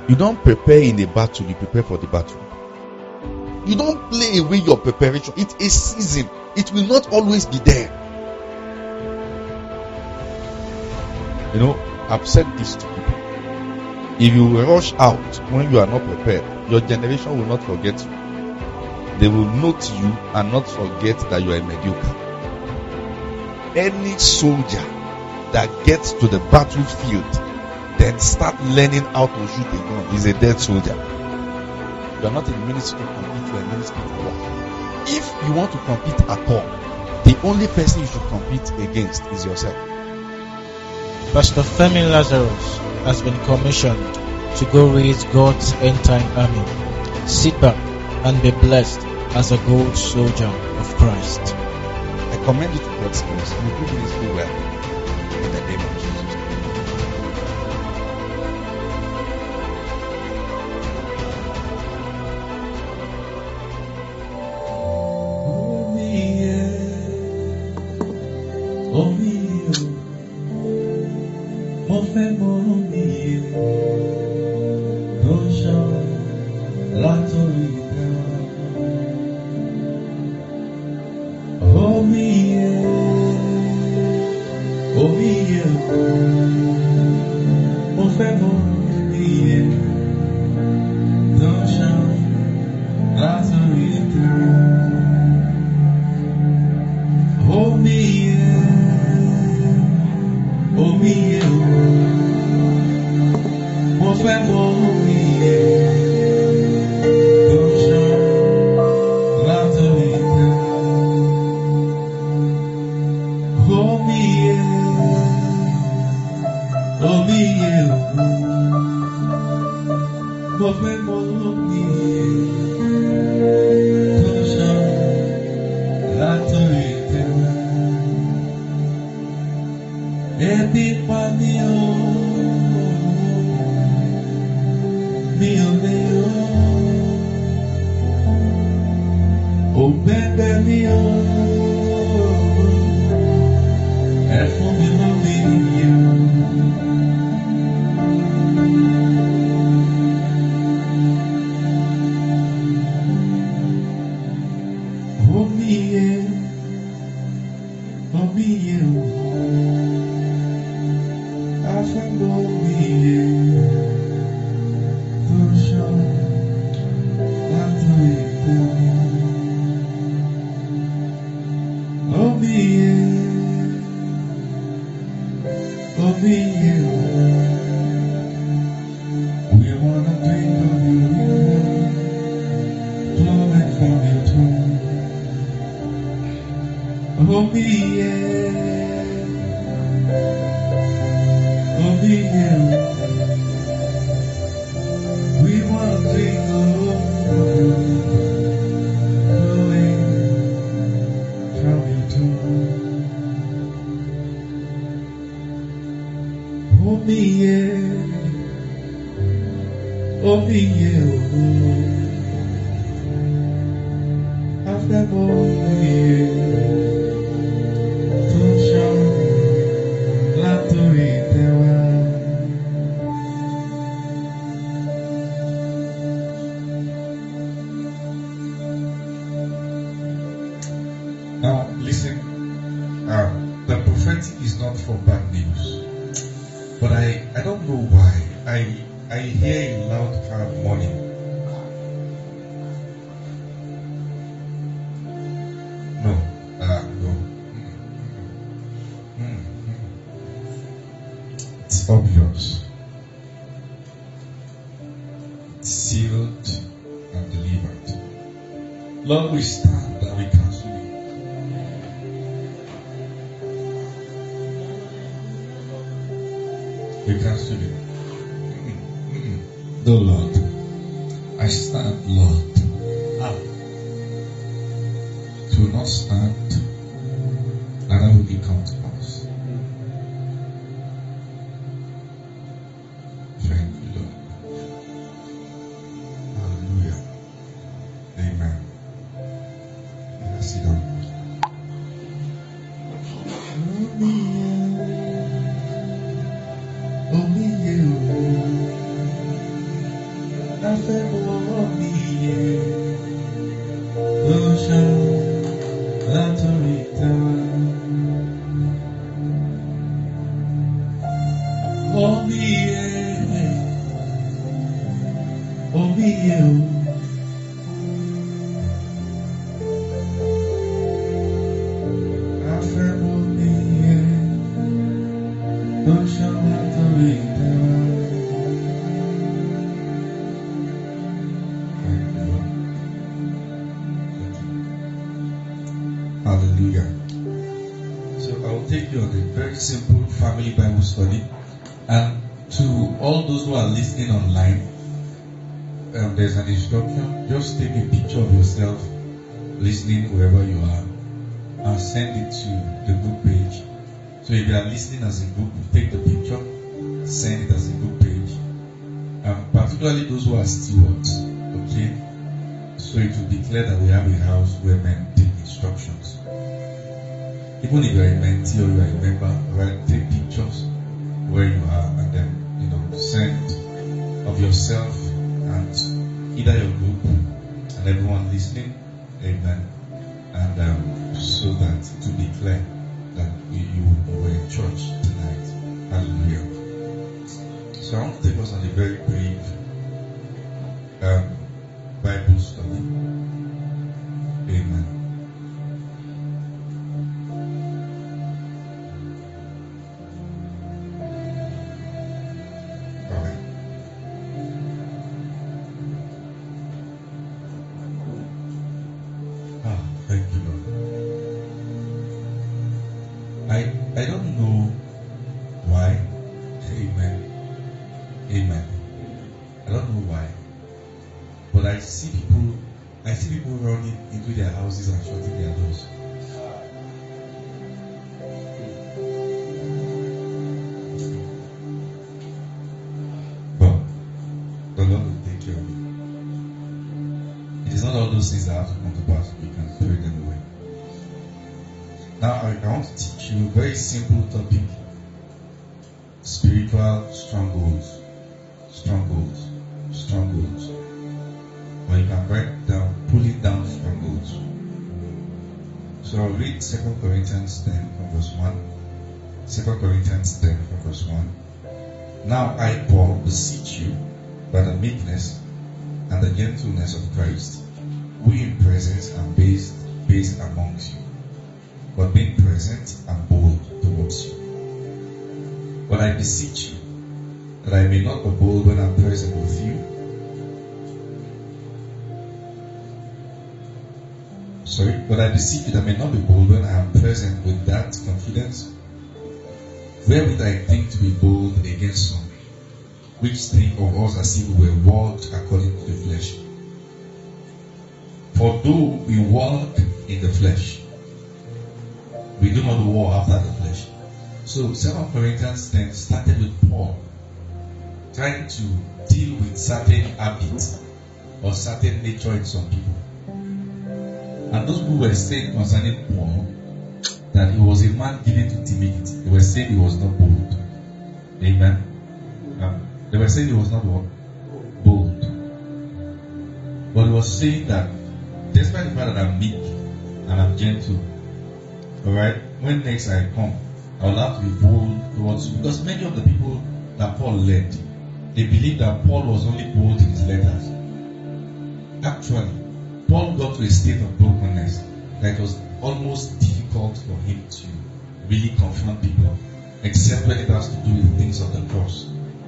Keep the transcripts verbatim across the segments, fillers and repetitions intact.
You don't prepare in a battle, you prepare for the battle. You don't play away your preparation. It's a season. It will not always be there. You know, I've said this to people. If you rush out when you are not prepared, your generation will not forget you. They will note you and not forget that you are a mediocre. Any soldier that gets to the battlefield then start learning how to shoot a gun is a dead soldier. You are not in the ministry to compete, you are in the ministry to work. If you want to compete at all, the only person you should compete against is yourself. Pastor Femi Lazarus has been commissioned to go raise God's end-time army. Sit back and be blessed as a good soldier of Christ. I commend you to God's grace. You do ministry well in the name of Jesus. Now, listen, uh, the prophetic is not for bad news, but I, I don't know why. I, I hear a loud kind of mourning. No, uh, no. Mm, mm, mm. It's obvious. It's sealed and delivered. Lord, we stand and we cancel it. We cancel it. Mm-mm. No, Lord. I stand, Lord. Ah. To not stand, and I will become to pass. Thank you, Lord. Hallelujah. Amen. Let's sit down. Only you. Don't show me the way down. Hallelujah. So I will take you on a very simple family Bible study. And to all those who are listening online, um, there's an instruction. Just take a picture of yourself listening wherever you are and send it to the group page. So if you are listening as a group, you take the picture, send it as a group page. Um, particularly those who are stewards, okay? So it will declare that we have a house where men take instructions. Even if you are a mentee or you are a member, right, take pictures where you are and then, you know, send of yourself and either your group and everyone listening, amen, and um, so that to declare that you, you were in church tonight. Hallelujah. So I want to take us on a very brief um, Bible study. Amen. All right. Ah, thank you, Lord. I I don't know why. Amen. Amen. I don't know why. But I see people I see people running into their houses and shutting their doors. But the Lord will take care of it. It is not all those things that have to come to pass. We can throw them away. Now I, I want to teach you a very simple topic. Spiritual strongholds. Strongholds. Strongholds. Or you can write down, pulling down strongholds. So I'll read Second Corinthians ten from verse one. Second Corinthians ten from verse one. Now I, Paul, beseech you by the meekness and the gentleness of Christ, we in presence and based, based amongst you, but being present and bold towards you. But I beseech you that I may not be bold when I'm present with you. Sorry, but I beseech you that I may not be bold when I am present with that confidence, wherewith I think to be bold against some, which think of us as if we were walked according to the flesh. For though we walk in the flesh, we do not war after the flesh. So Second Corinthians ten started with Paul trying to deal with certain habits or certain nature in some people. And those who were saying concerning Paul that he was a man given to timidity, they were saying he was not bold. Amen. Um, they were saying he was not what? Bold. But he was saying that despite the fact that I'm meek and I'm gentle, alright, when next I come, I will have to be bold towards you. Because many of the people that Paul led, they believed that Paul was only bold in his letters. Actually, Paul got to a state of brokenness that it was almost difficult for him to really confront people, except when it has to do with things of the cross.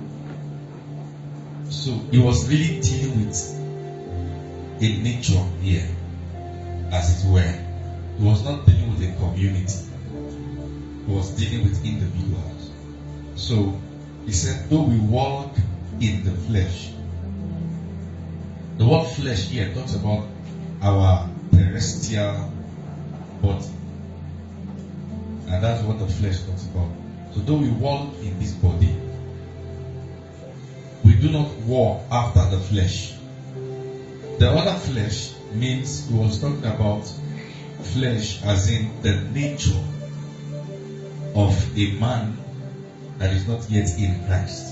So he was really dealing with a nature here, as it were. He was not dealing with a community. He was dealing with individuals. So he said, though we walk in the flesh. The word flesh here talks about our terrestrial body. And that's what the flesh talks about. So though we walk in this body, we do not war after the flesh. The other flesh means he was talking about flesh as in the nature of a man that is not yet in Christ.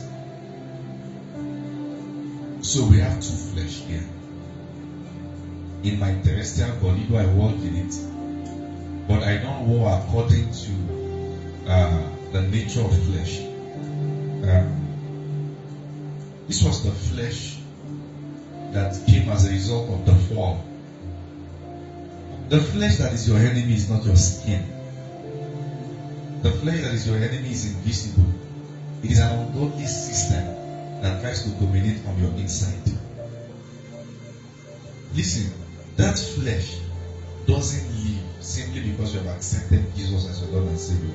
So we have two flesh here. In my terrestrial body, do I walk in it? But I don't war according to uh, the nature of flesh. Um, this was the flesh that came as a result of the fall. The flesh that is your enemy is not your skin. The flesh that is your enemy is invisible. It is an ungodly system that tries to dominate on your inside. Listen, that flesh doesn't live simply because you have accepted Jesus as your Lord and Savior.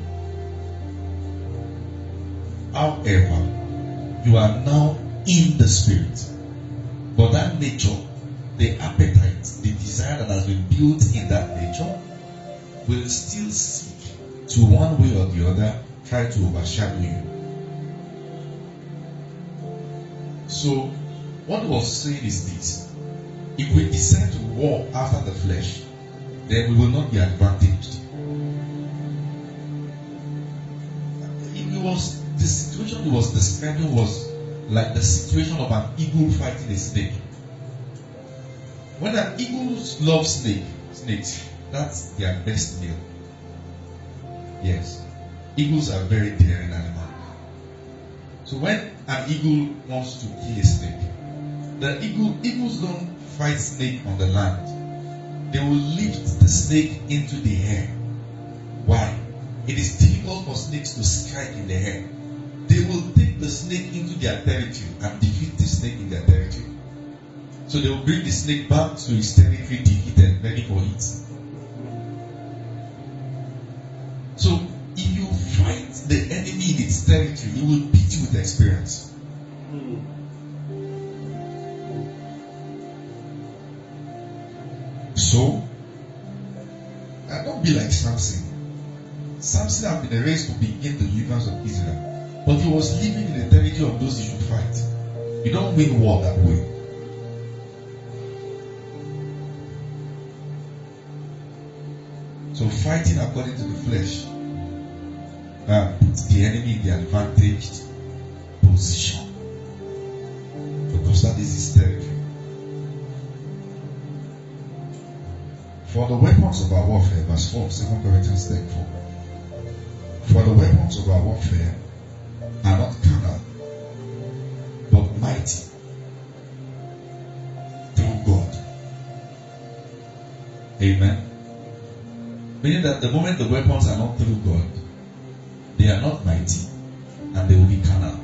However, you are now in the Spirit. But that nature, the appetite, the desire that has been built in that nature will still seek to one way or the other try to overshadow you. So, what I was saying is this: if we decide to walk after the flesh, then we will not be advantaged. It was the situation he was describing was like the situation of an eagle fighting a snake. When an eagle loves snake, snakes, that's their best meal. Yes, eagles are very daring animals. So when an eagle wants to kill a snake, the eagle eagles don't fight snake on the land. They will lift the snake into the air. Why? It is difficult for snakes to strike in the air. They will take the snake into their territory and defeat the snake in their territory. So they will bring the snake back to its territory defeated, ready for it. So if you fight the enemy in its territory, he will beat you with experience. So, uh, don't be like Samson. Samson had been raised to begin the deliverance of Israel, but he was living in the territory of those he should fight. You don't win war that way. So fighting according to the flesh uh, puts the enemy in the advantaged position, because that is his territory. For the weapons of our warfare, verse four, Second Corinthians ten four. For the weapons of our warfare are not carnal, but mighty through God. Amen. Meaning that the moment the weapons are not through God, they are not mighty and they will be carnal.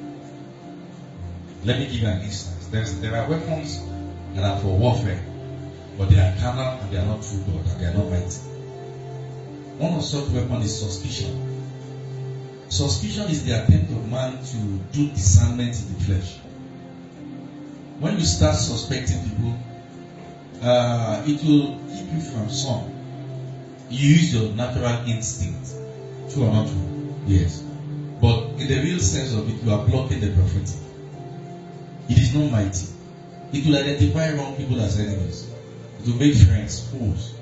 Let me give you an instance. There's, there are weapons that are for warfare, but they are carnal and they are not through God and they are not mighty. One of such weapons is suspicion. Suspicion is the attempt of man to do discernment in the flesh. When you start suspecting people, uh, it will keep you from some. You use your natural instinct. True or not true? Yes. But in the real sense of it, you are blocking the prophetic. It is not mighty. It will identify wrong people as enemies. It will make friends fools.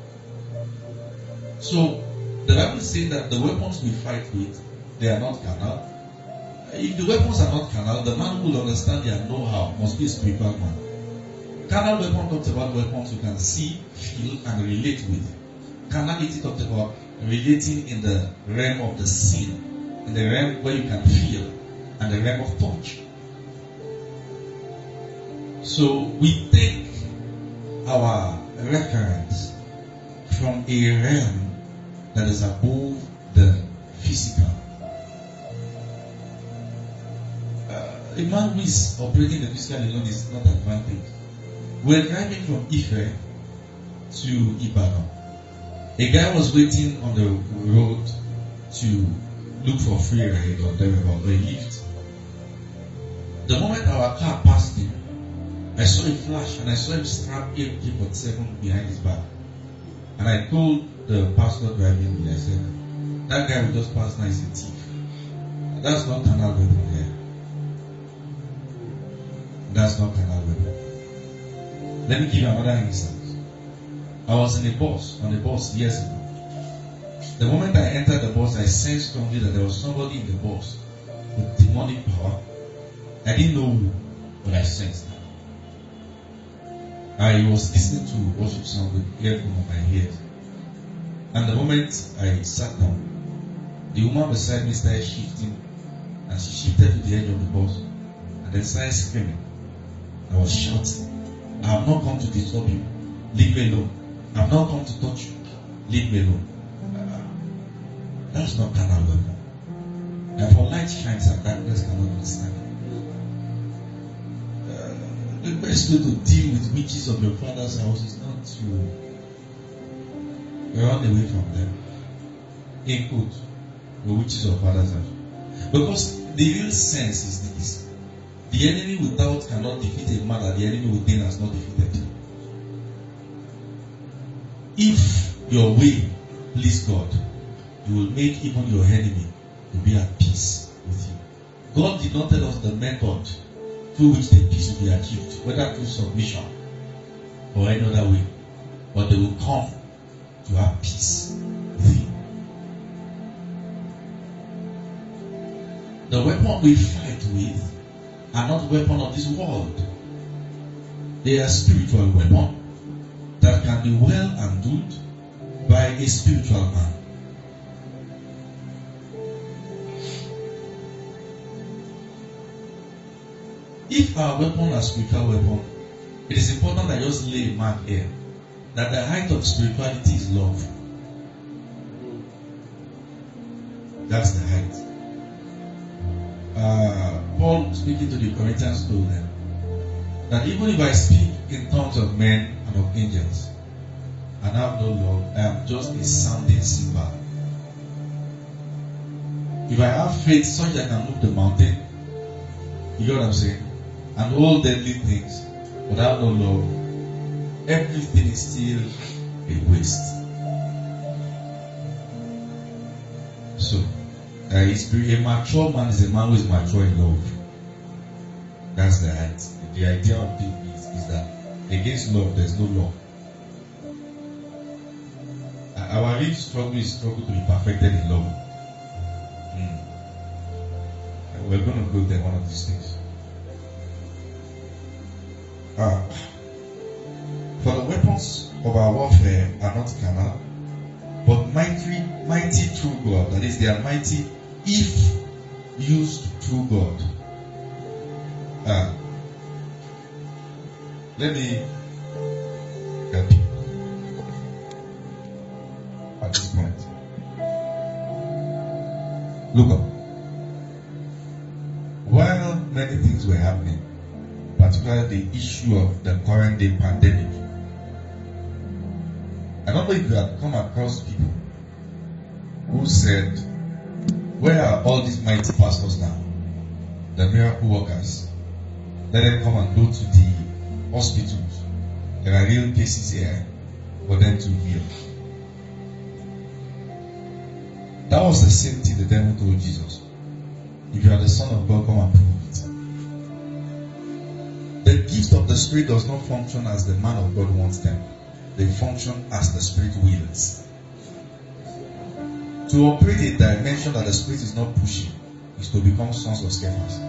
So, the Bible says that the weapons we fight with, they are not carnal. If the weapons are not carnal, the man who will understand their know-how must be a spiritual man. Carnal weapon talks about weapons you can see, feel, and relate with. Carnality talks about relating in the realm of the sin, in the realm where you can feel, and the realm of touch. So we take our reference from a realm that is above the physical. Uh, a man who is operating the physical alone is not advantage. We're driving from Ife to Ibadan. A guy was waiting on the road to look for free ride or thereabout, or a lift. The moment our car passed him, I saw a flash and I saw him strap A K forty-seven behind his back. And I told the pastor driving me, I said, that guy who just passed now is a thief. That's not carnal weapon there. That's not carnal weapon. Let me give you another instance. I was in a bus, on a bus years ago. The moment I entered the bus, I sensed strongly that there was somebody in the bus with demonic power. I didn't know who, but I sensed that. I was listening to worship song with earphone on my ears. And the moment I sat down, the woman beside me started shifting, and she shifted to the edge of the bus, and then started screaming. I was shouting, I have not come to disturb you. Leave me alone. I have not come to touch you. Leave me alone. Uh, that's not carnal weapon. And for light shines and darkness cannot understand. Uh, the best way to deal with witches of your father's house is not to run away from them. In quote, the witches of father's house. Because the real sense is this: the enemy without cannot defeat a man that the enemy within has not defeated. If your way please God, you will make even your enemy to be at peace with you. God did not tell us the method through which the peace will be achieved, whether through submission or any other way, but they will come to have peace with you. The weapon we fight with are not weapons of this world. They are spiritual weapons that can be well handled by a spiritual man. If our weapon are spiritual weapon, it is important that I just lay a mark here that the height of spirituality is love. That's the height. Uh, Paul, speaking to the Corinthians, told them that even if I speak in tongues of men and of angels and have no love, I am just a sounding cymbal. If I have faith such that I can move the mountain, you know what I'm saying, and all deadly things, but I have no love, everything is still a waste. So, uh, a mature man is a man who is mature in love. That's the height. The idea of it is, is that against love, there's no law. Uh, our real struggle is struggle to be perfected in love. Mm. Uh, we're going to go there one of these days. Uh, for the weapons of our warfare are not carnal, but mighty, mighty through God. That is, they are mighty if used through God. Uh, let me help you at this point. Look up. While many things were happening, particularly the issue of the current day pandemic, I don't know if you have come across people who said, where are all these mighty pastors now? The miracle workers. Let them come and go to the hospitals. There are real cases here for them to heal. That was the same thing the devil told Jesus. If you are the Son of God, come and prove it. The gift of the Spirit does not function as the man of God wants them. They function as the Spirit wills. To operate a dimension that the Spirit is not pushing is to become sons of Scephas.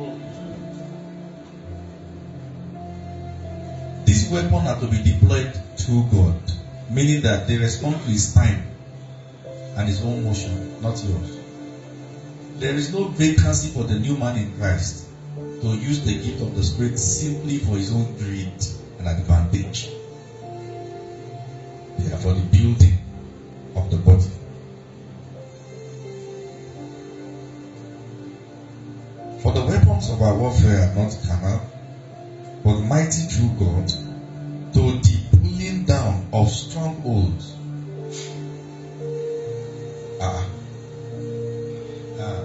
These weapons are to be deployed through God, meaning that they respond to His time and His own motion, not yours. There is no vacancy for the new man in Christ to use the gift of the Spirit simply for his own greed and advantage. They are for the building of the body. For the weapons of our warfare are not carnal, but mighty through God to the pulling down of strongholds. Ah. Ah.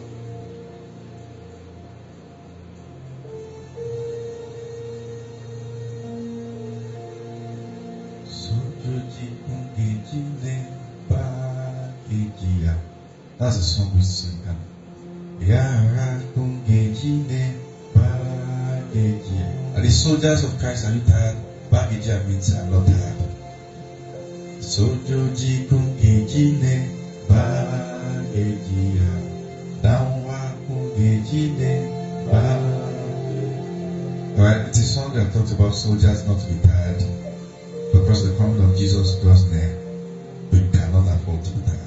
That's a song we sing. Are the soldiers of Christ, are you tired? Bagija means I'm not tired. Sojoji kungejine bagejia Dawa kungejine bagejia. Alright, it's a song that talks about soldiers not to be tired because the coming of Jesus draws near. We cannot afford to be tired.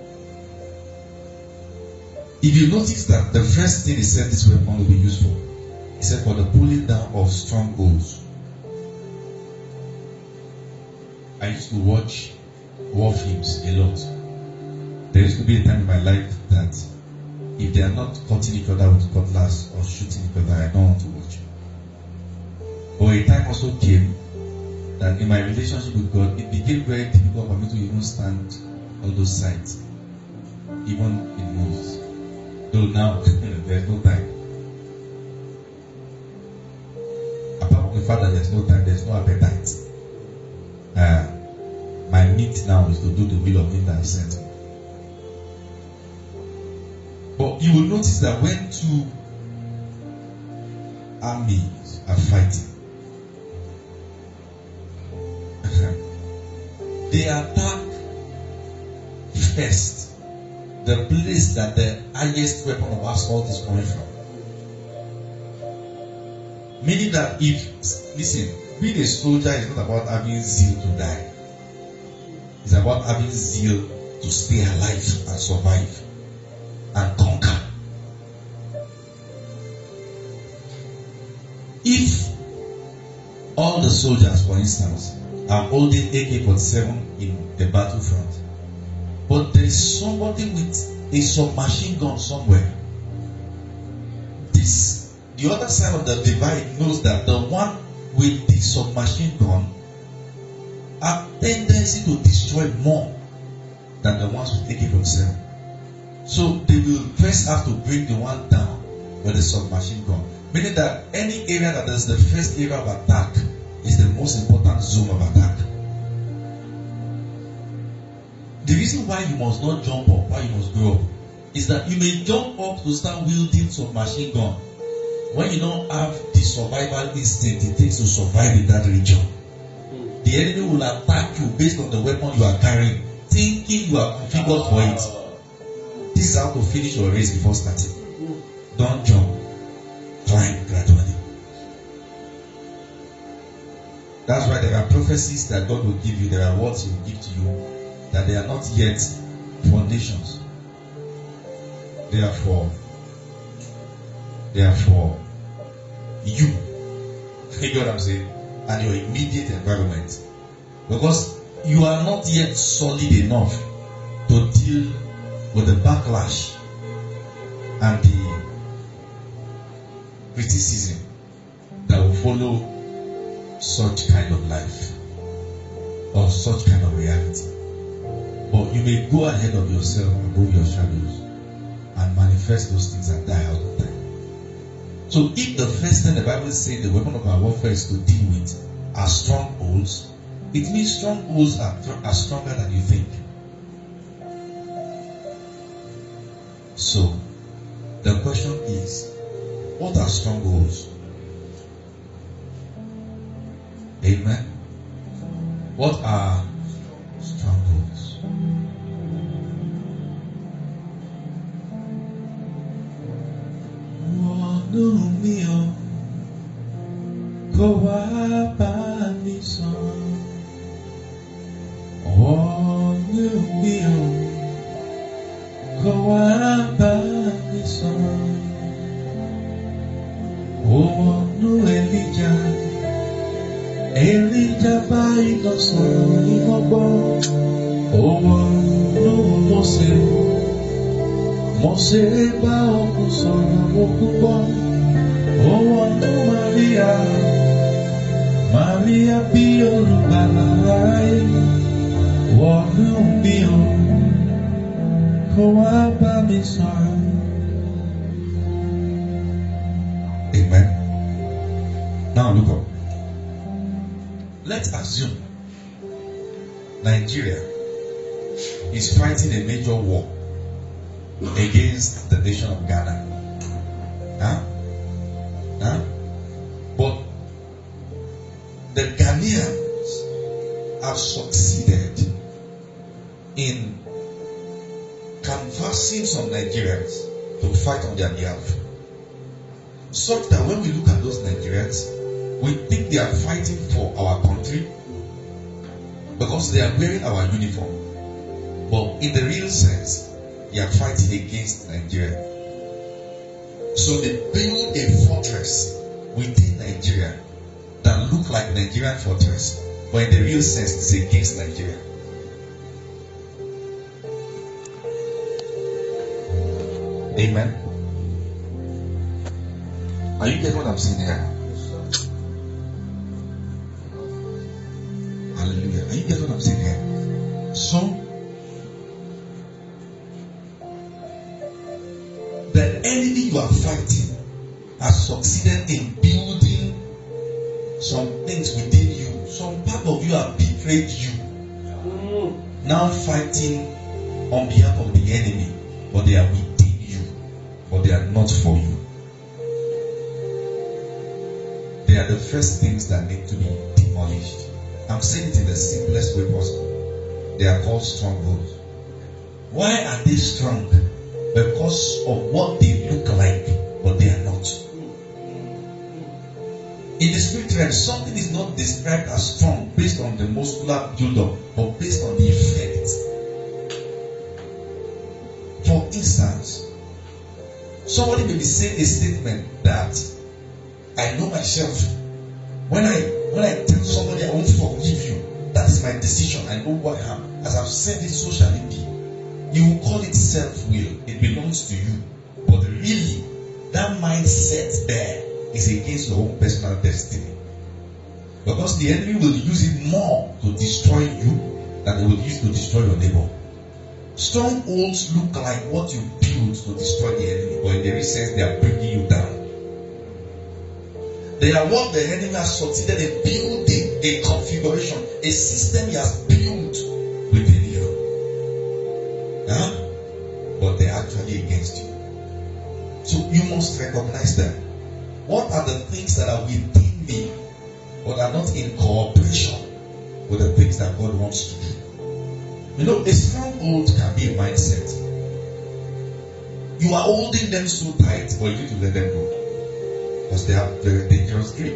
If you notice that the first thing he said this weapon will be useful, he said for the pulling down of strongholds. I used to watch war films a lot. There used to be a time in my life that if they are not cutting each other with cutlass or shooting each other, I don't want to watch. But a time also came that in my relationship with God, it became very difficult for me to even stand all those sides, even in movies. Though now, there's no time. Apart from the fact that there's no time, there's no appetite. Uh, my meat now is to do the will of Him that sent me. But you will notice that when two armies are fighting, they attack first the place that the highest weapon of assault is coming from. Meaning that if, listen, being a soldier is not about having zeal to die. It's about having zeal to stay alive and survive and conquer. If all the soldiers, for instance, are holding A K forty-seven in the battlefront, but there is somebody with a submachine gun somewhere, this the other side of the divide knows that the one with the submachine gun have tendency to destroy more than the ones with A K forty-seven. So they will first have to bring the one down with the submachine gun. Meaning that any area that is the first area of attack is the most important zone of attack. The reason why you must not jump up, why you must grow up, is that you may jump up to start wielding submachine gun when you don't have the survival instinct it takes to survive in that region. The enemy will attack you based on the weapon you are carrying, thinking you are configured for it. This is how to finish your race before starting. Don't jump. Climb gradually. That's why there are prophecies that God will give you. There are words He will give to you that they are not yet for nations. They are for they are for you. You know what I'm saying? And your immediate environment. Because you are not yet solid enough to deal with the backlash and the criticism that will follow such kind of life or such kind of reality. But you may go ahead of yourself above your shadows and manifest those things and die out of time. So if the first thing the Bible is saying the weapon of our warfare is to deal with are strongholds, it means strongholds are, are stronger than you think. So the question is, what are strongholds? Amen. What are strongholds? Wọnú mi o, kó wá bá mi sùn. Wọnú mi o, kó wá bá mi sùn. Wọnú Elijah, Elijah bá iná sọ̀rọ̀ ní ọgbọ́n. Wọnú Mósè, Mósè bá òkun sọ̀rọ̀ òkun gbọ́. Wọnú Maria, Maria bí olùgbàlà aráyé. Wọnú mi o, kó wá bá mi sọ̀rọ̀. Amen. Now look up. Let's assume Nigeria is fighting a major war against the nation of Ghana. Huh? Huh? But the Ghanaians have succeeded in canvassing some Nigerians to fight on their behalf. Such that when we look at those Nigerians, we think they are fighting for our country because they are wearing our uniform. But in the real sense, they are fighting against Nigeria. So they build a fortress within Nigeria that look like Nigerian fortress, but in the real sense, it's against Amen. Are you getting what I'm saying here? Hallelujah. Are you getting what I'm saying here? So, the enemy you are fighting has succeeded in building some things within you. Some part of you have betrayed you. Now fighting on behalf of the enemy, but they are within you, but they are not for you. They are the first things that need to be demolished. I'm saying it in the simplest way possible. They are called strongholds. Why are they strong? Because of what they look like, but they are not. In the spirit realm, something is not described as strong based on the muscular build-up, but based on the effect. For instance, somebody may be saying a statement that I know myself. When I when I tell somebody I won't forgive you, that is my decision. I know who I am. As I've said it, so shall it be. You will call it self-will. It belongs to you. But really, that mindset there is against your own personal destiny. Because the enemy will use it more to destroy you than it will use to destroy your neighbor. Strongholds look like what you build to destroy the enemy, but in the real sense, they are bringing you down. They are what the enemy has succeeded in building, a configuration, a system he has built within you. Huh? But they are actually against you. So you must recognize them. What are the things that are within me, but are not in cooperation with the things that God wants to do? You know, a stronghold can be a mindset. You are holding them so tight, but you need to let them go. Because they have very dangerous grip.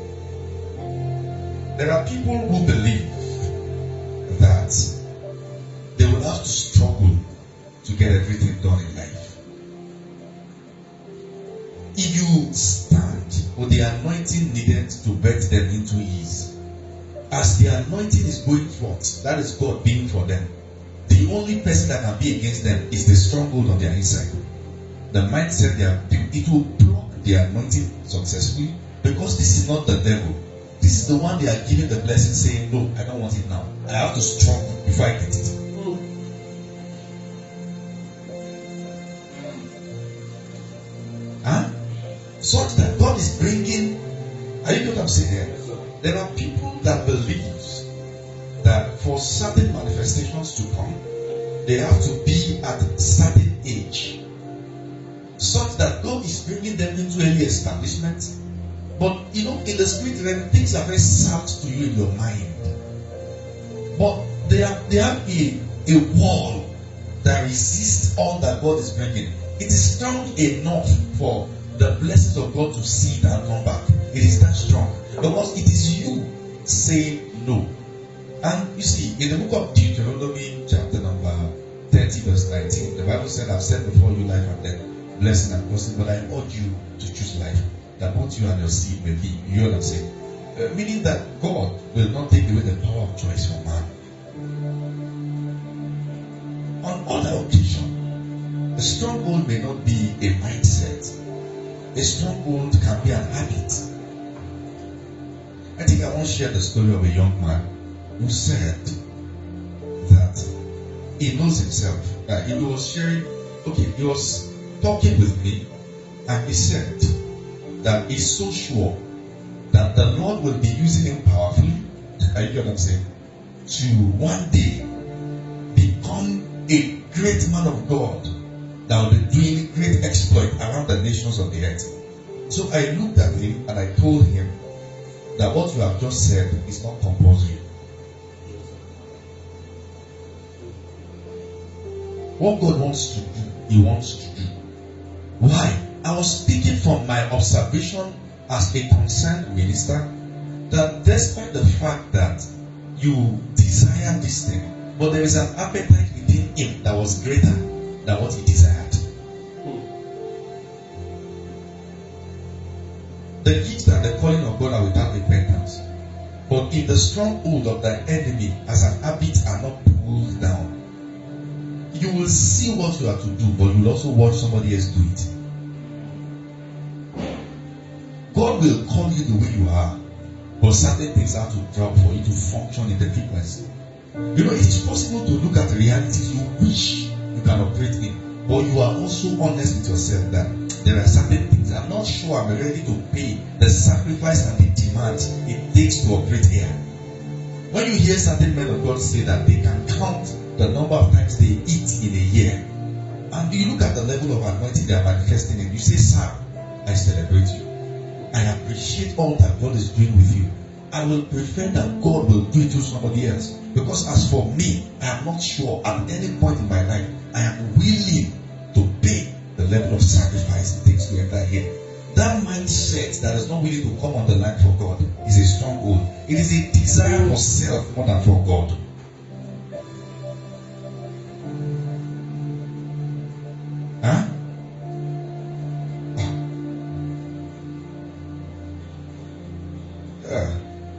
There are people who believe that they will have to struggle to get everything done in life. If you stand with the anointing needed to birth them into ease, as the anointing is going forth, that is God being for them. The only person that can be against them is the stronghold on their inside. The mindset they have built, it will block the anointing successfully, because this is not the devil. This is the one they are giving the blessing, saying, no, I don't want it now. I have to struggle before I get it. Huh? Such that God is bringing. Are you know what I'm saying here? There are people that believe that for certain manifestations to come, they have to be at a certain age, such that God is bringing them into early establishment. But you know, in the spirit realm, things are very soft to you in your mind. But they have they have a, a wall that resists all that God is bringing. It is strong enough for the blessings of God to see it and come back. It is that strong. Because it is you saying no. And you see, in the book of Deuteronomy, chapter number thirty, verse nineteen, the Bible said, I've set before you life and death, blessing and cursing, but I urge you to choose life, that both you and your seed may live. You know what I'm saying? Uh, meaning that God will not take away the power of choice from man. On other occasions, a stronghold may not be a mindset. A stronghold can be an habit. I think I want to share the story of a young man who said that he knows himself. Uh, he was sharing, okay, he was talking with me, and he said that he's so sure that the Lord will be using him powerfully, are you know what I'm saying, to one day become a great man of God that will be doing great exploit around the nations of the earth. So I looked at him and I told him that what you have just said is not compulsory. What God wants to do, He wants to do. Why? I was speaking from my observation as a concerned minister, that despite the fact that you desire this thing, but there is an appetite within him that was greater than what he desired. The gifts and the calling of God are without repentance. But if the stronghold of the enemy as an habit are not pulled down, You will see what you are to do, but you will also watch somebody else do it. God will call you the way you are, but certain things have to drop for you to function in the frequency. You know, it's possible to look at realities you wish you can operate in, but you are also honest with yourself that there are certain things I'm not sure I'm ready to pay the sacrifice and the demands it takes to operate here. When you hear certain men of God say that they can count the number of times they eat in a year, and you look at the level of anointing they are manifesting in, you say, sir, I celebrate you. I appreciate all that God is doing with you. I will prefer that God will do it to somebody else. Because as for me, I am not sure at any point in my life I am willing to pay the level of sacrifice it takes to enter here. That mindset that is not willing to come on the line for God is a stronghold. It is a desire for self more than for God. Huh? Uh,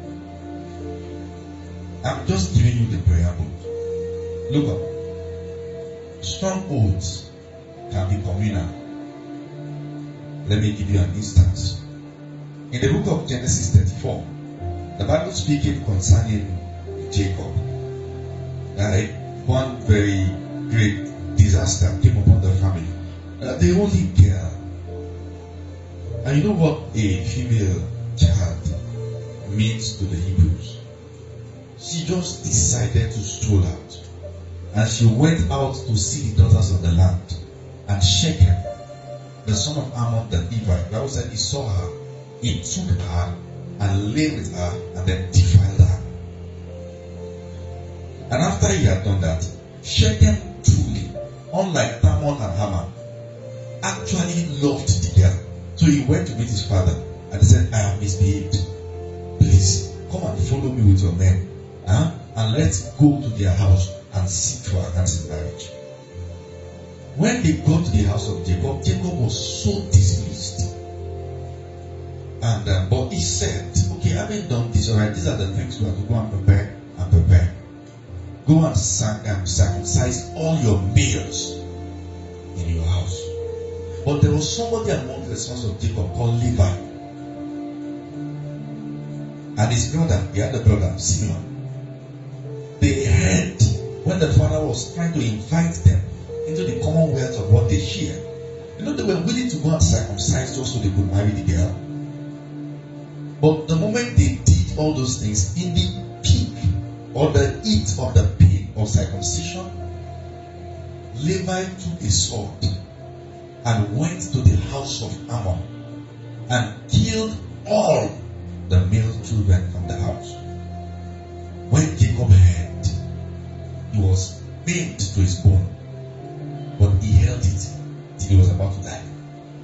I'm just giving you the preamble. Look up. Strongholds can be communal. Let me give you an instance. In the book of Genesis thirty-four, the Bible speaking concerning Jacob. Uh, one very great disaster came upon the family. Uh, the only girl. And you know what a female child means to the Hebrews? She just decided to stroll out. And she went out to see the daughters of the land. And Shechem, the son of Ammon the Levite, the Bible said he saw her, he took her and lay with her and then defiled her. And after he had done that, Shechem truly, unlike Tamar and Haman, actually loved the girl. So he went to meet his father and he said, I have misbehaved. Please, come and follow me with your men. Huh? And let's go to their house and seek for our hands in marriage. When they got to the house of Jacob, Jacob was so displeased. And um, but he said, okay, having done this, alright, these are the things we have to go and prepare and prepare. Go and sac- um, circumcise all your males in your house. But there was somebody among the sons of Jacob called Levi. And his brother, he had a brother, Simeon. They heard when the father was trying to invite them into the commonwealth of what they share. You know, they were willing to go and circumcise just so they could marry the girl. But the moment they did all those things, in the peak or the heat of the pain of circumcision, Levi took a sword and went to the house of Ammon and killed all the male children from the house. When Jacob heard, he was pained to his bone, but he held it till he was about to die.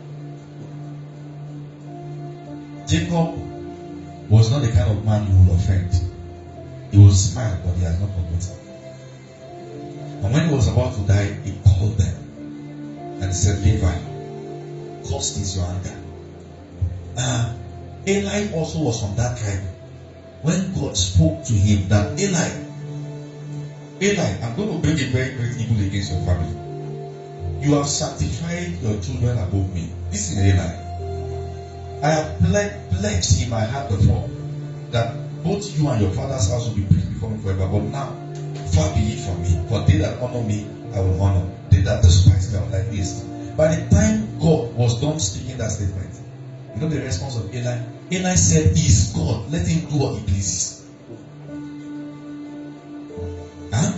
Jacob was not the kind of man you will offend. He will smile, but he has not forgotten. And when he was about to die, he called them and said, Levi, cause is your anger. Uh, Eli also was from that tribe. When God spoke to him that Eli, Eli, I'm going to bring a very great evil against your family. You have sanctified your children above me. This is Eli. I have pledged in my heart before that both you and your father's house will be priests before me forever. But now, far be it from me. For they that honor me, I will honor. They that despise me, I will like this. By the time God was done speaking that statement, you know the response of Eli? Eli said, he is God. Let him do what he pleases. Huh?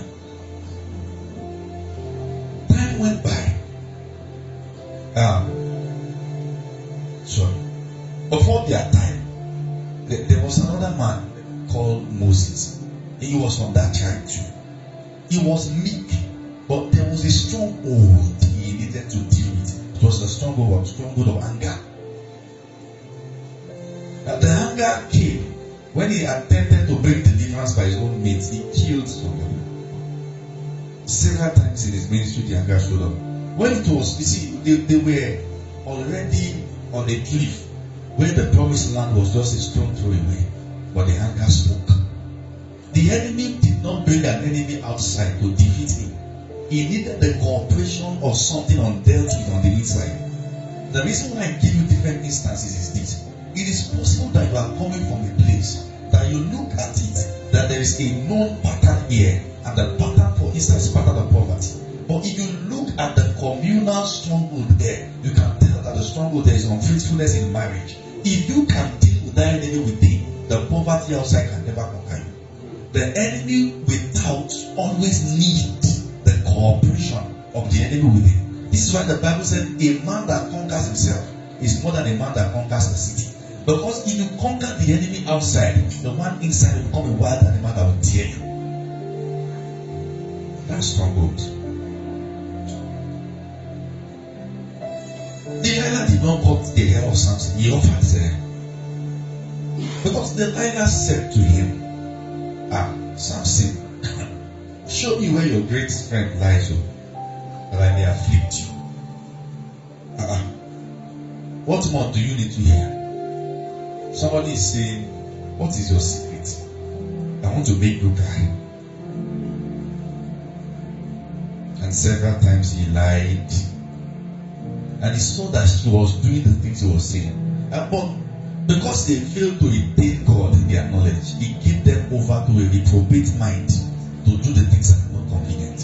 Time went by. Um, sorry. Before their time, there, there was another man called Moses. He was from that tribe too. He was meek, but there was a stronghold he needed to deal with. It was the stronghold of stronghold of anger. And the anger came when he attempted to bring deliverance by his own means. He killed somebody. Several times in his ministry, the anger showed up. When it was, you see, they, they were already on a cliff where the promised land was just a stone throw away, but the anger spoke. The enemy did not bring an enemy outside to defeat him. He needed the cooperation of something undealt with on the inside. The reason why I give you different instances is this. It is possible that you are coming from a place that you look at it, that there is a known pattern here, and the pattern, for instance, is pattern of poverty. But if you look at the communal stronghold there, you can tell that the stronghold there is unfaithfulness in marriage. If you can deal with that enemy within, the poverty outside can never conquer you. The enemy without always needs the cooperation of the enemy within. This is why the Bible said a man that conquers himself is more than a man that conquers the city. Because if you conquer the enemy outside, the one inside will become a wild animal that will tear you. That's stronghold. Delilah did not cut the hair of Samson. He offered Sarah. Because Delilah said to him, Ah, Samson, show me where your great strength lies, that I may afflict you. Uh-uh. What more do you need to hear? Somebody is saying, what is your secret? I want to make you cry. And several times he lied. And he saw that she was doing the things he was saying. And but because they failed to retain God in their knowledge, he gave them over to a reprobate mind to do the things that are not convenient.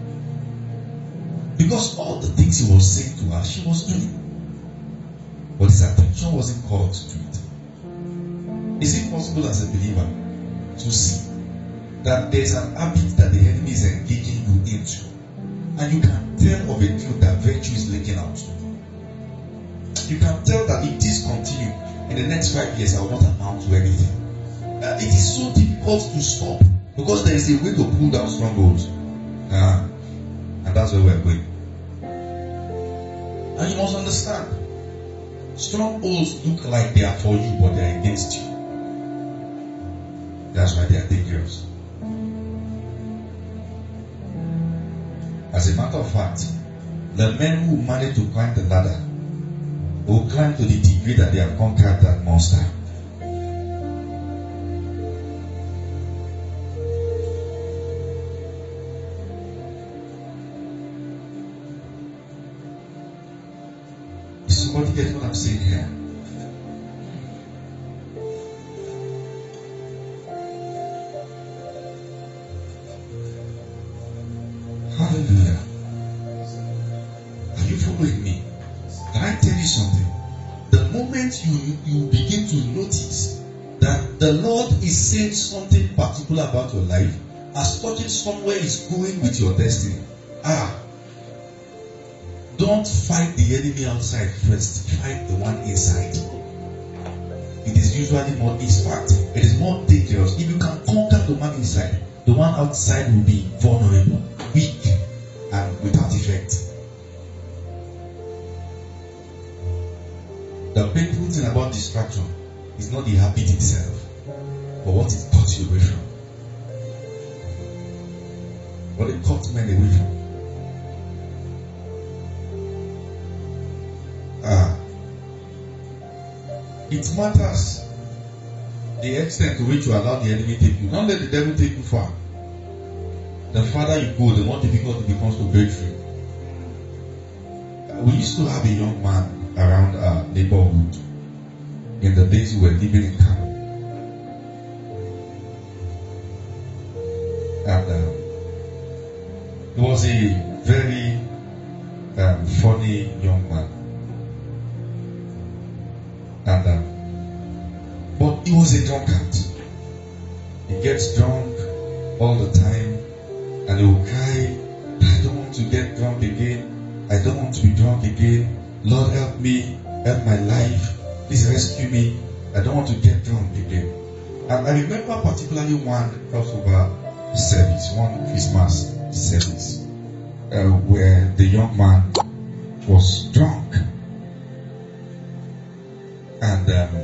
Because all the things he was saying to her, she was doing. But his attention wasn't called to it. Is it possible as a believer to see that there's an habit that the enemy is engaging you into, and you can tell of a truth that virtue is leaking out? You can tell that if this continues in the next five years, I will not amount to anything. Uh, it is so difficult to stop because there is a way to pull down strongholds, uh, and that's where we're going. And you must understand, strongholds look like they are for you, but they are against you. That's why they are dangerous. As a matter of fact, the men who manage to climb the ladder will climb to the degree that they have conquered that monster. Is somebody getting what I'm saying here? Hallelujah. Are you following me? Can I tell you something? The moment you, you begin to notice that the Lord is saying something particular about your life, as touching somewhere is going with your destiny, ah, don't fight the enemy outside first. Fight the one inside. It is usually more, in fact, it is more dangerous. If you can conquer the one inside, the one outside will be vulnerable, weak, and without effect. The painful thing about distraction is not the habit itself, but what it cuts you away from. What it cuts men away from. Ah, it matters the extent to which you allow the enemy to take you. Don't let the devil take you far. The farther you go, the more difficult it becomes to break free. We used to have a young man around our neighborhood in the days we were living in Kano. And um, he was a very um, funny young man. And um, but he was a drunkard. He gets drunk all the time, and he will cry, I don't want to get drunk again. I don't want to be drunk again. Lord, help me, help my life. Please rescue me. I don't want to get drunk again. And I remember particularly one crossover service, one Christmas service, uh, where the young man was drunk. And um,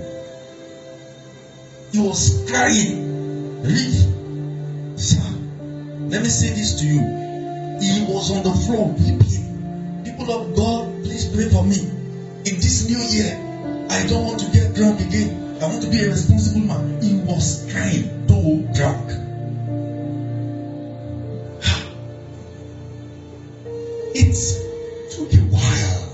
he was crying. Really? Sir, let me say this to you. He was on the floor weeping. People of God, please pray for me. In this new year, I don't want to get drunk again. I want to be a responsible man. He was crying, though drunk. It took a while.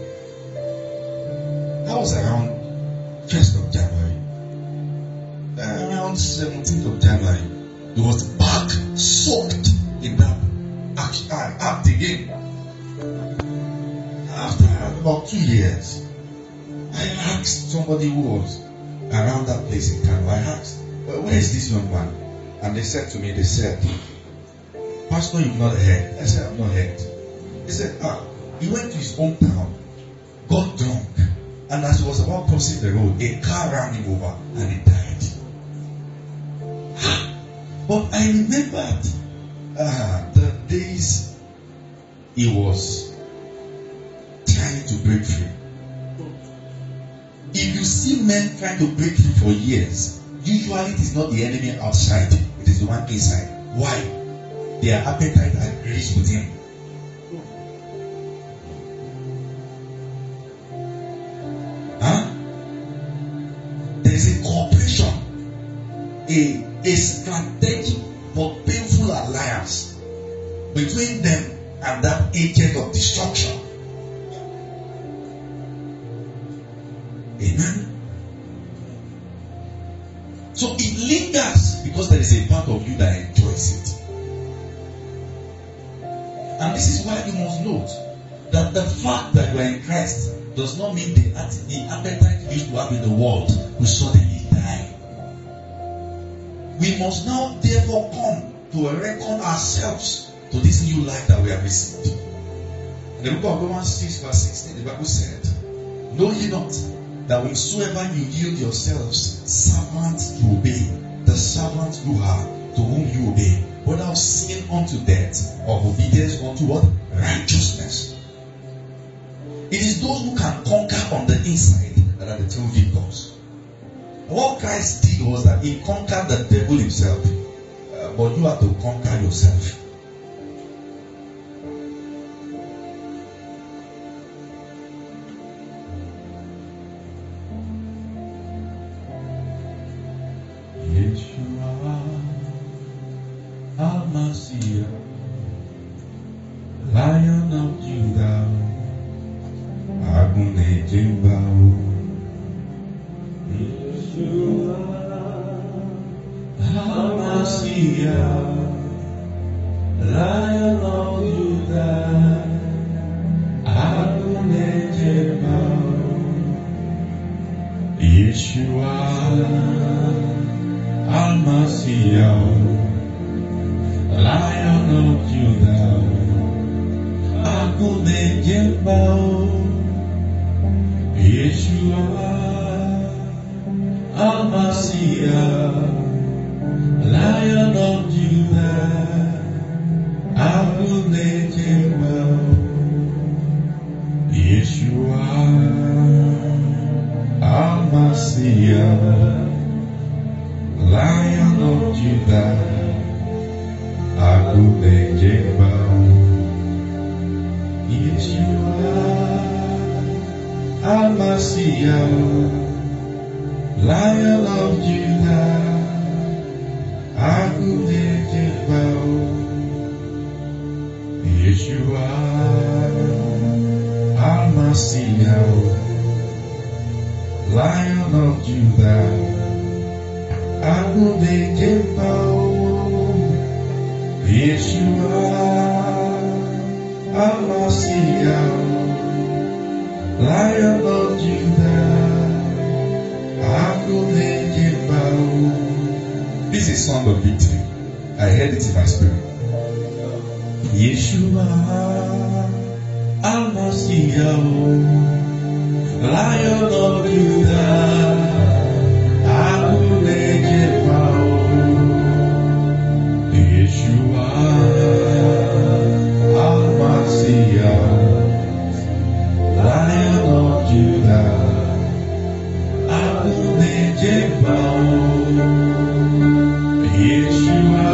That was around first of January. Uh, around seventeenth of January. He was back soaked in that act, uh, act again. After about two years, I asked somebody who was around that place in Kano, I asked, well, where is this young man? And they said to me, they said, Pastor, you've not heard. I said, I've not heard. They said, ah, he went to his hometown, got drunk, and as he was about crossing the road, a car ran him over and he died. But I remembered uh, the days he was trying to break free. If you see men trying to break free for years, usually it is not the enemy outside, it is the one inside. Why? Their appetite agrees with him. Huh? There is a cooperation, a, a strategic but painful alliance between them and that agent of destruction. Amen. So it lingers because there is a part of you that enjoys it. And this is why you must note that the fact that you are in Christ does not mean the, the appetite you used to have in the world will suddenly die. We must now therefore come to reckon ourselves to this new life that we have received. In the book of Romans six verse sixteen, the Bible said, know ye not that whensoever you yield yourselves servants to obey, the servants you are to whom you obey, whether of sin unto death or obedience unto what? Righteousness. It is those who can conquer on the inside that are the true victors. What Christ did was that he conquered the devil himself, uh, but you have to conquer yourself. Al-Masih, Lion of Judah, Agune Jimbao. Yeshua, Al-Masih, Lion of Judah, Agune Jimbao. Yeshua, Al-Masih, Lion of Judah, Agune Jimbao. Yeshua, Al-Masih, Lion of Judah, Agune Jimbao. Yeshua, Al-Masih, Lion of Judah, Agune Jimbao. Yeshua, Al-Masih, Lion of Judah, Agune Jimbao. Yeshua, Al-Masih, Lion of Judah, Agune Jimbao. Yeshua, Al-Masih, Lion of Judah, Agune Jimbao. This is song of victory. I heard it in my spirit. Yeshua, Al-Masih, Lion of Judah, Agune Jimbao. Yeshua, Al-Masih, Lion of Judah, Agune Jimbao. Yeshua,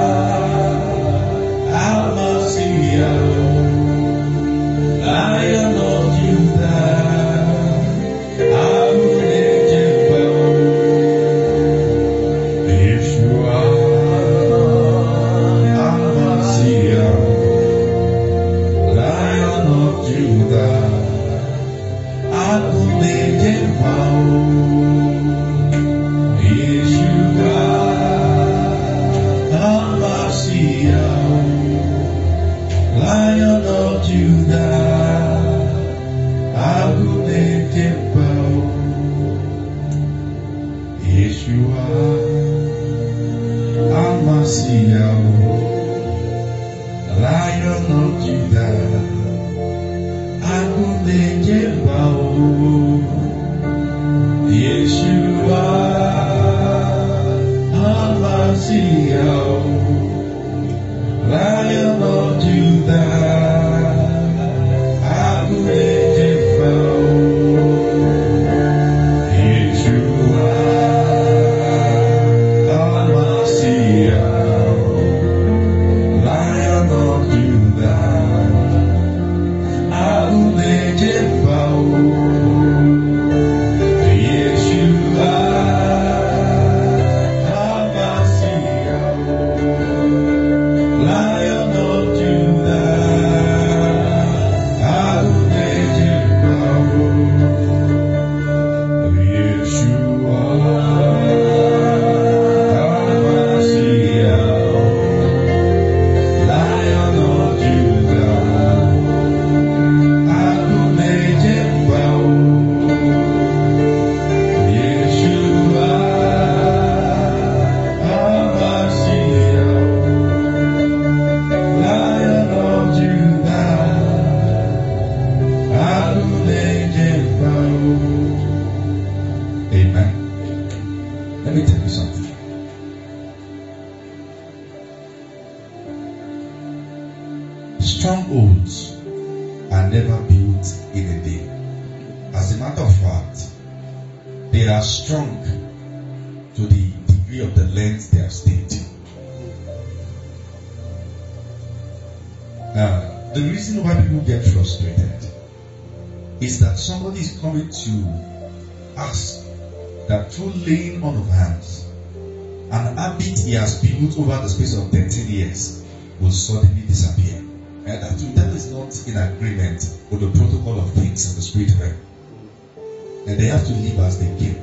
Al-Masih, Lion of Judah, Agune Lion of Judah, Agune Yeshua, Amasiah, Lion of Judah, Agune Yeshua, Amasiah, Lion of Judah, Agune strongholds are never built in a day. As a matter of fact, they are strong to the degree of the length they have stayed. Uh, the reason why people get frustrated is that somebody is coming to ask that through laying on of hands, an habit he has built over the space of thirteen years will suddenly disappear. And that, that is not in agreement with the protocol of things in the spirit realm. And they have to live as they came.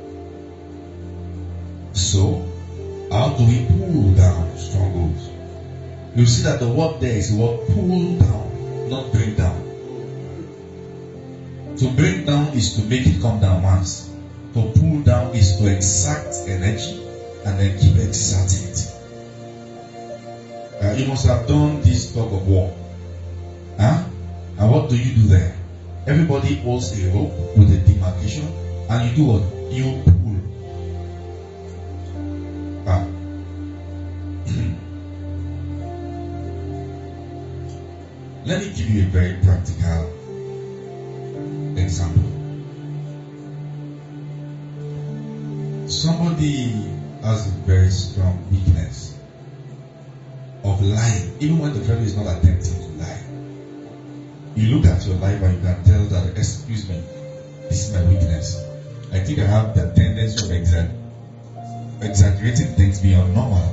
So, how do we pull down strongholds? You see that the word there is the word pull down, not bring down. To bring down is to make it come down once. To pull down is to exert energy and then keep exerting it. Uh, you must have done this tug of war. Huh? And what do you do there? Everybody holds a rope with a demarcation, and you do what? You pull. Ah. Let me give you a very practical example. Somebody has a very strong weakness of lying, even when the fellow is not attempting to lie. You look at your life and you can tell that, excuse me, this is my weakness. I think I have the tendency of exa- exaggerating things beyond normal.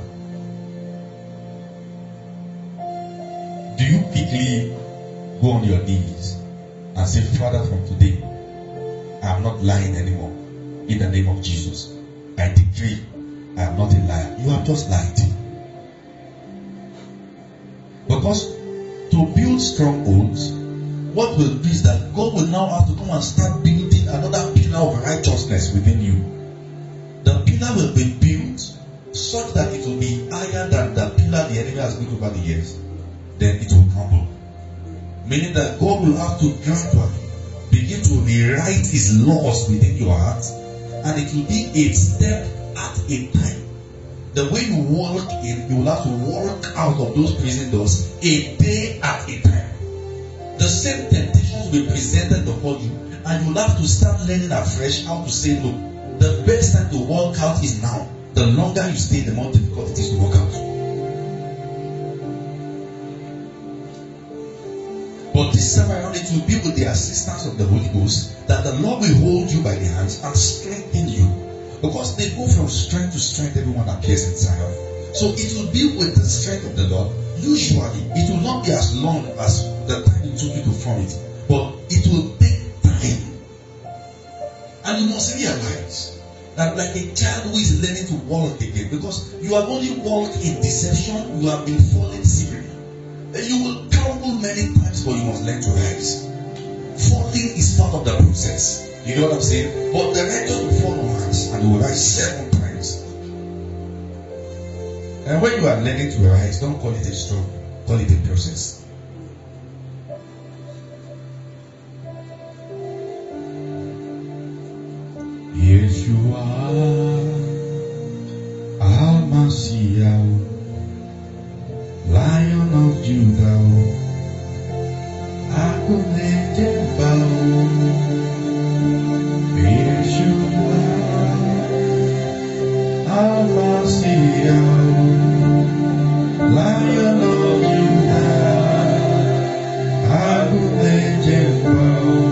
Do you quickly go on your knees and say, Father, from today, I am not lying anymore. In the name of Jesus, I decree I am not a liar. You have just lied. Because to build strongholds, what will do is that God will now have to come and start building another pillar of righteousness within you. The pillar will be built such that it will be higher than the pillar the enemy has built over the years. Then it will crumble. Meaning that God will have to gradually begin to rewrite His laws within your heart, and it will be a step at a time. The way you walk in, you will have to walk out of those prison doors a day at a time. The same temptations will be presented before you, and you will have to start learning afresh how to say no. The best time to walk out is now. The longer you stay, the more difficult it is to walk out. But this time around, it will be with the assistance of the Holy Ghost that the Lord will hold you by the hands and strengthen you. Because they go from strength to strength, everyone appears in Zion. So it will be with the strength of the Lord. Usually, it will not be as long as the time it took you to form it. But it will take time And you must realize that like a child who is learning to walk again, because you have only walked in deception, you have been falling secretly. And you will tumble many times, but you must learn to rise. Falling is part of the process. You know what I'm saying? But the righteous will fall once and they will rise seven times. And when you are learning to rise, don't call it a struggle, call it a process. Yeshua Al-Mashiach, Lion of Judah, Akuneteba, Yeshua Al-Mashiach, Lion of Judah, Akuneteba.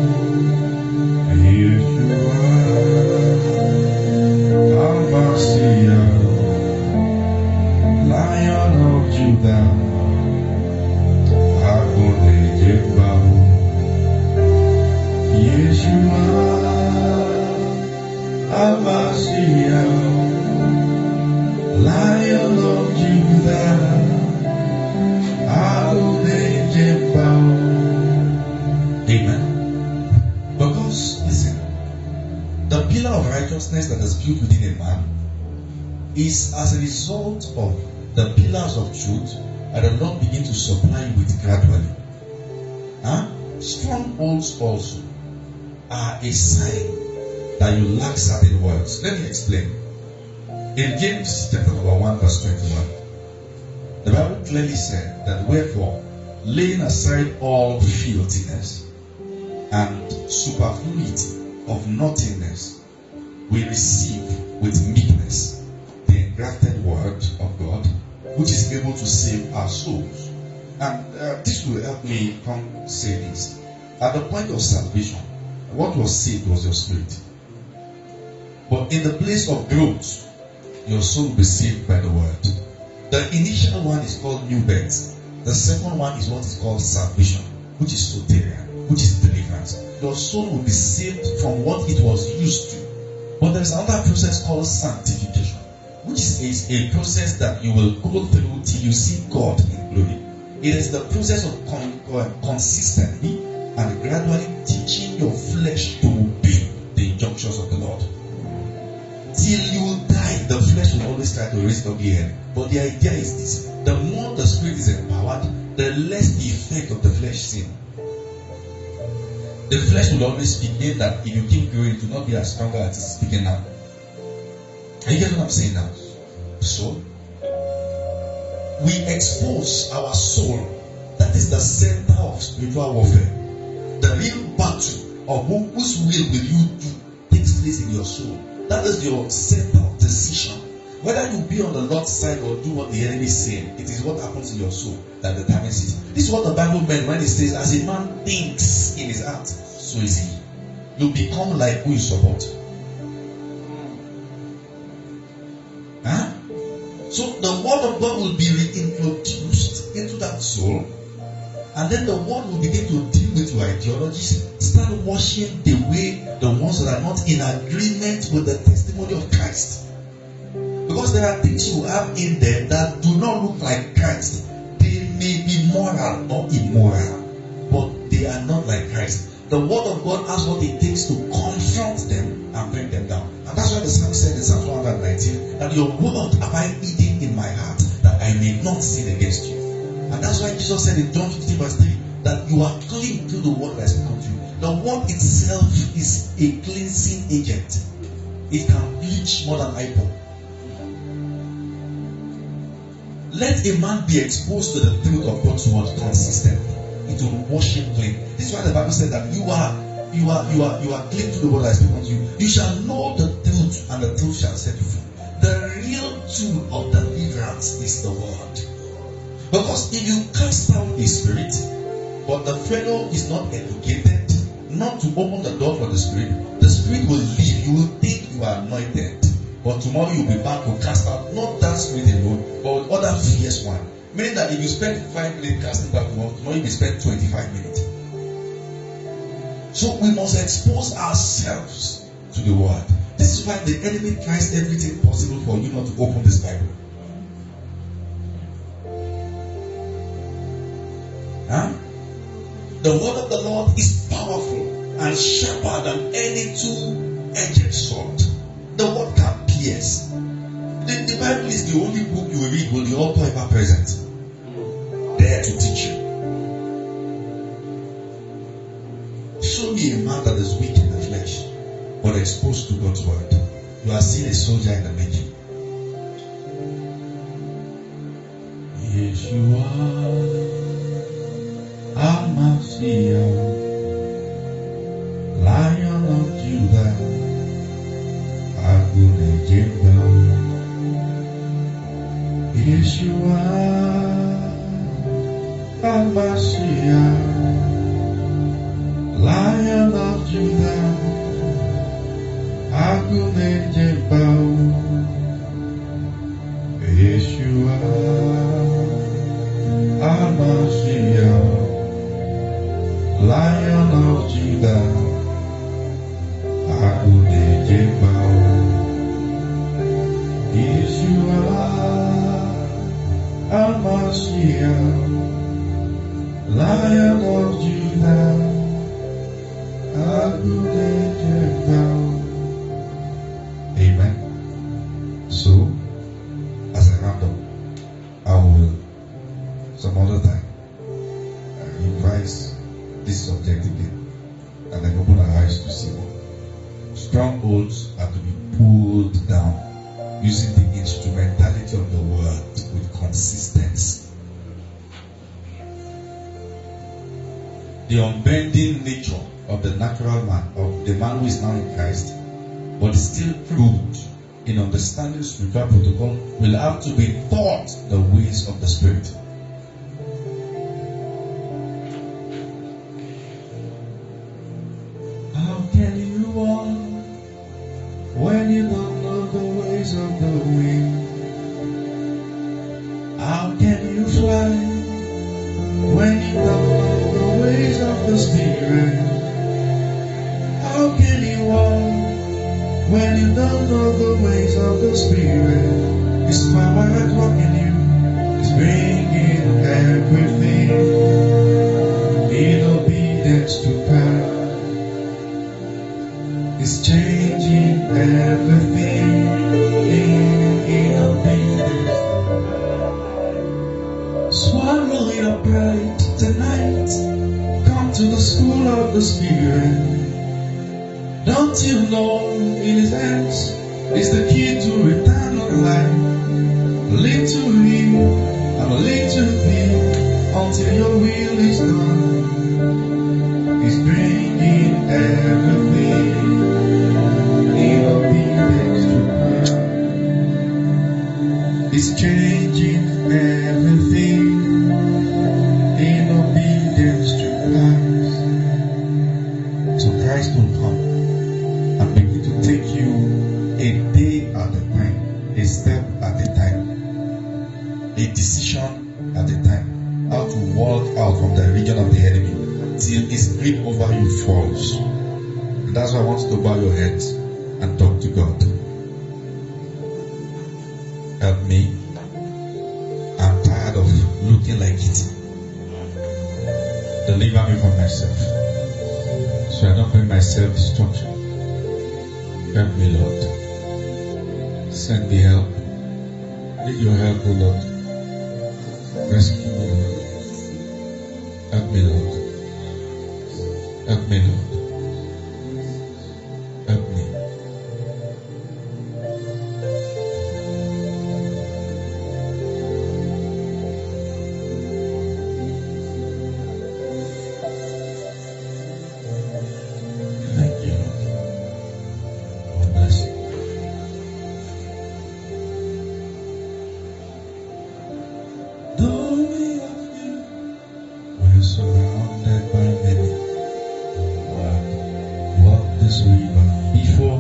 That is built within a man is as a result of the pillars of truth that the Lord begin to supply you with gradually. Huh? Strongholds also are a sign that you lack certain words. Let me explain. In James chapter number one verse twenty-one, the Bible clearly said that wherefore, laying aside all filthiness and superfluity of nothingness, we receive with meekness the engrafted word of God, which is able to save our souls. And uh, this will help me come say this. At the point of salvation, what was saved was your spirit. But in the place of growth, your soul will be saved by the word. The initial one is called new birth. The second one is what is called salvation, which is soteria, which is deliverance. Your soul will be saved from what it was used to. But there is another process called sanctification, which is a process that you will go through till you see God in glory. It is the process of con- consistently and gradually teaching your flesh to obey the injunctions of the Lord. Till you will die, the flesh will always try to raise up the head. But the idea is this: the more the spirit is empowered, the less the effect of the flesh sin. The flesh will always speak, mean that if you keep growing, it will not be as strong as it is speaking now. Are you getting what I'm saying now? So, we expose our soul. That is the center of spiritual warfare. The real battle of who, whose will will you do takes place in your soul. That is your center of decision. Whether you be on the Lord's side or do what the enemy is saying, it is what happens in your soul that determines it. This is what the Bible meant when it says, as a man thinks in his heart, so is he. You become like who you support. Huh? So the word of God will be reintroduced into that soul, and then the word will begin to deal with your ideologies, start washing away the ones that are not in agreement with the testimony of Christ. Because there are things you have in there that do not look like Christ. They may be moral or immoral, but they are not like Christ. The word of God has what it takes to confront them and bring them down. And that's why the psalmist said in Psalm one nineteen that your word have I hidden in my heart that I may not sin against you. And that's why Jesus said in John fifteen verse three that you are clean through the word that I speak unto you. The word itself is a cleansing agent. It can bleach more than hypo. Let a man be exposed to the truth of God's word consistently. It will wash him clean. This is why the Bible said that you are, you are, you are, you are clean to the word that I speak unto you. You shall know the truth, and the truth shall set you free. The real tool of deliverance is the word. Because if you cast out a spirit, but the fellow is not educated, not to open the door for the spirit, the spirit will leave. You will think you are anointed, but tomorrow you'll be back to cast out not that spirit alone, but other fierce one. Meaning that if you spend five minutes casting back tomorrow, tomorrow you will spend twenty-five minutes. So we must expose ourselves to the word. This is why the enemy tries everything possible for you not to open this Bible. Huh? The word of the Lord is powerful and sharper than any two-edged sword. The word can pierce. The, the Bible is the only book you will read with the author ever present, there to teach you. Show me a man that is weak in the flesh, but exposed to God's word. You are seeing a soldier in the making. Yeshua, Amasiah, Lion of Judah, Agunejemba. Yeshua, Amasiah, Lion of Judah, Agunejemba. Yeshua, Amasiah, Lion of Judah, Agunejemba. Yeshua, Amasiah, Lion of Judah, Agunejemba. Amen. So, as I round up, I will some other time uh, revise this subject again and then open our eyes to see more. Strongholds are to be pulled down using the instrumentality of the word with consistency. The unbending nature of the natural man, of the man who is now in Christ, but is still crude in understanding spiritual protocol, will have to be taught the ways of the Spirit. How can you walk when you don't know the ways of the wind? How can you fly when you don't know the ways of the Spirit? How can you walk when you don't know the ways of the Spirit? His power at work in you is bringing everything in obedience to power. It's changing everything in, in obedience. Swallow your pride tonight. Come to the school of the Spirit. Don't you know in His hands is the key to eternal life? Live to Him and live to Thee until your will is done. He's bringing everything in obedience to God. He's changing everything in obedience to Christ. So Christ will come and begin to take you a day at a time, a step at a time, a decision at a time, how to walk out from the region of the enemy till his grip over you falls. And that's why I want you to bow your heads and talk to God. Help me. I'm tired of looking like it. Deliver me from myself, so I don't bring myself destruction. Help me, Lord. Send me help. Need your help, O Lord. Rescue me, Lord. Help me, Lord. Help me, Lord. Help me. Thank you, Lord. God bless you. Though we love you, we're surrounded by many. Walk this river before.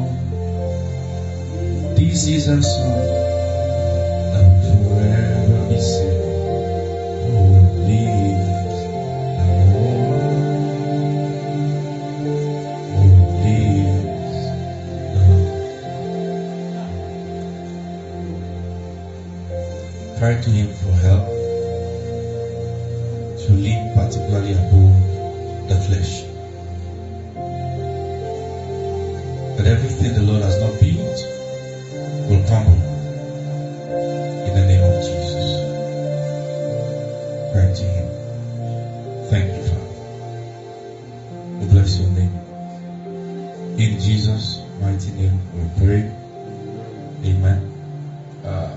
This is our song that will forever be sing. Holy is the Lord. Holy is cry to Him for help, to live particularly above the flesh. That everything the Lord has not built will crumble in the name of Jesus. Cry to Him. Thank you, Father. We bless your name. In Jesus' mighty name we pray. Amen. Uh,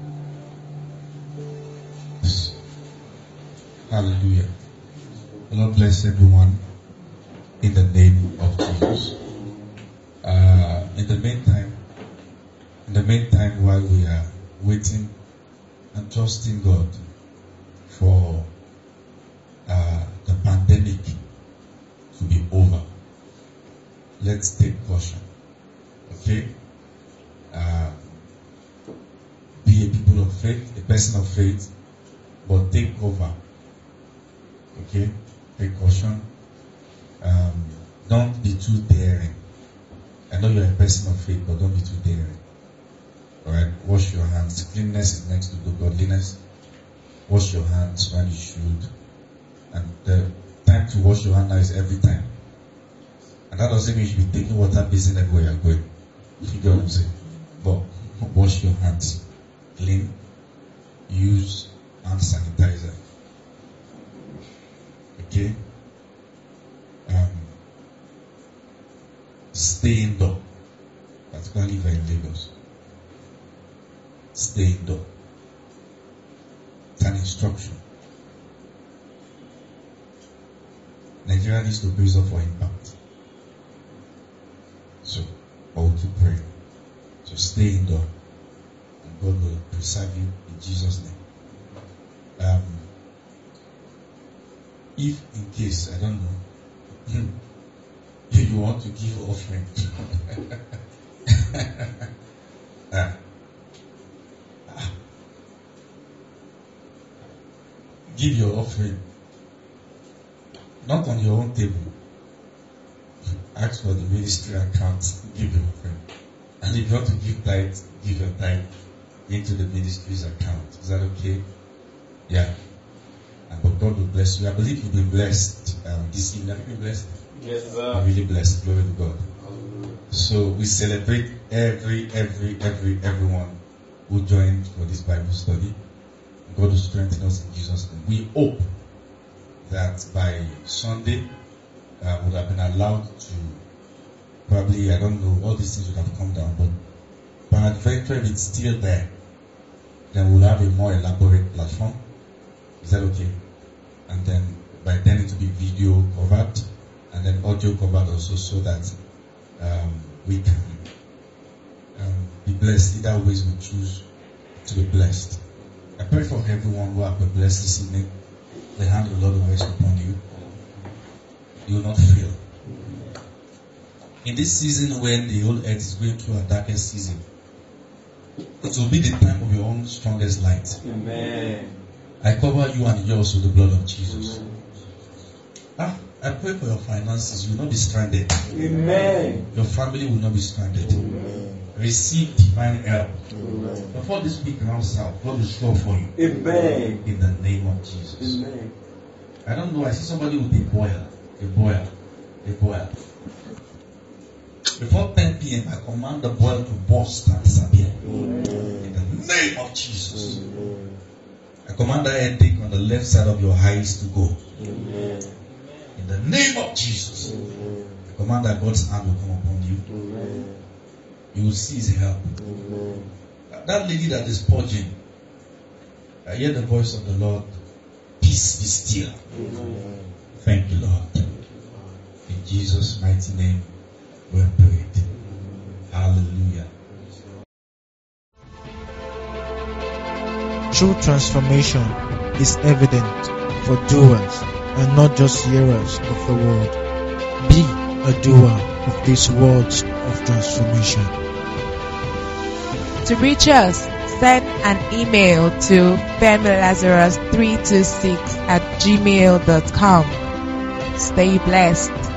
hallelujah. The Lord bless everyone in the name of Jesus. Uh, in the meantime, in the meantime, while we are waiting and trusting God for uh, the pandemic to be over, let's take caution. Okay? Uh, be a people of faith, a person of faith, but take cover. Okay? Take caution. Um, don't be too daring. I know you're a person of faith, but don't be too daring. Alright? Wash your hands. Cleanliness is next to godliness. Wash your hands when you should. And the time to wash your hands now is every time. And that doesn't mean you should be taking water basin everywhere you're going. You get what I'm saying? But wash your hands. Clean. Use hand sanitizer. Okay? Um, stay indoor. Particularly if you're in Lagos. Stay indoor. It's an instruction. Nigeria needs to brace up for impact. So, I will keep praying. So stay indoor. And God will preserve you in Jesus' name. Um, if in case, I don't know, if you want to give offering, uh, uh, give your offering. Not on your own table. Ask for the ministry account, give your offering. And if you want to give tithe, give your tithe into the ministry's account. Is that okay? Yeah. And but God will bless you. I believe you've been blessed um, this evening. Have you been blessed? Yes, sir. I'm really blessed. Glory to God. So we celebrate every, every, every, everyone who joined for this Bible study. God will strengthen us in Jesus' name. We hope that by Sunday uh, would have been allowed to probably, I don't know, all these things would have come down, but by adventure, if it's still there, then we'll have a more elaborate platform. Is that okay? And then by then it will be video covered and then audio covered also, so that um, we can um, be blessed. Either ways we choose to be blessed. I pray for everyone who have been blessed this evening. The hand of the Lord will rest upon you. You will not fail. In this season when the whole earth is going through a darkest season, it will be the time of your own strongest light. Amen. I cover you and yours with the blood of Jesus. Ah, I pray for your finances. You will not be stranded. Amen. Your family will not be stranded. Amen. Receive divine help. Amen. Before this week rounds out, God will show for you. Amen. In the name of Jesus. Amen. I don't know. I see somebody with a boil. A boil. A boil. Before ten p.m., I command the boil to burst and disappear. Amen. In the name of Jesus. Amen. I command that headache on the left side of your eyes to go. Amen. In the name of Jesus. Amen. I command that God's hand will come upon you. Amen. You will see His help. Amen. That lady that is purging, I hear the voice of the Lord. Peace be still. Amen. Thank you, Lord. In Jesus' mighty name, we are prayed. Hallelujah. True transformation is evident for doers and not just hearers of the word. Be a doer of these words of transformation. To reach us, send an email to femilazarus three two six at gmail dot com. Stay blessed.